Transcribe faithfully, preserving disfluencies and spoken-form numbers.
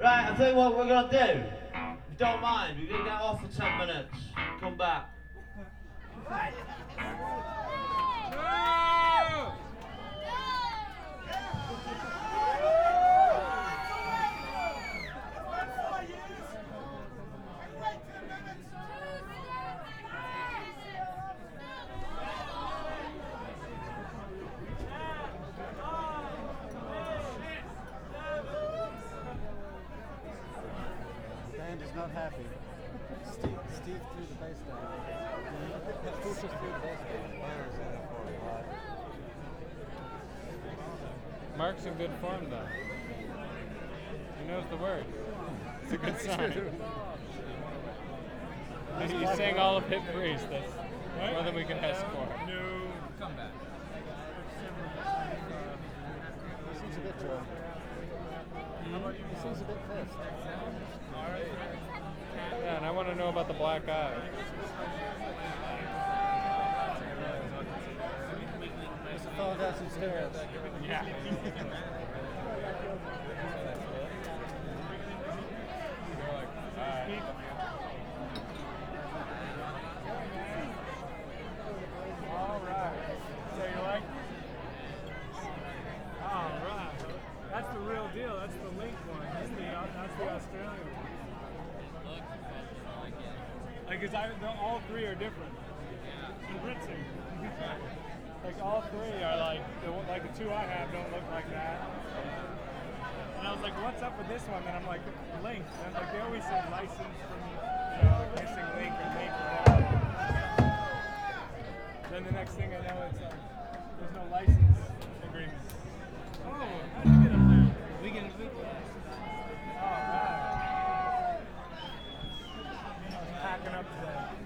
Right, I tell you what we're gonna do. If you don't mind, we're gonna get off for ten minutes. Come back. Band is not happy. Steve, Steve threw the bass down. Steve just threw the bass down. Mark's in good form, though. He knows the word. It's a good sign. He's saying all of Hip Priest. That's more than we can ask for. No. Come back. He seems a bit uh, He seems a bit pissed. Yeah, and I want to know about the black eye. Must have fallen down some stairs. Yeah. All right. So you like? All right. That's the real deal. That's the Link one. That's the uh, that's the Australian one. Like, cause I, the, all three are different. And Ritzing. Like all three are like the like the two I have don't look like that. And I was like, what's up with this one? And I'm like, Link. And I'm like, they always say license from, you know, like missing link or link or whatever. Then the next thing I know, it's like, there's no license agreement. Oh, how'd you get up there? We can. We can. Oh, wow. I was packing up today.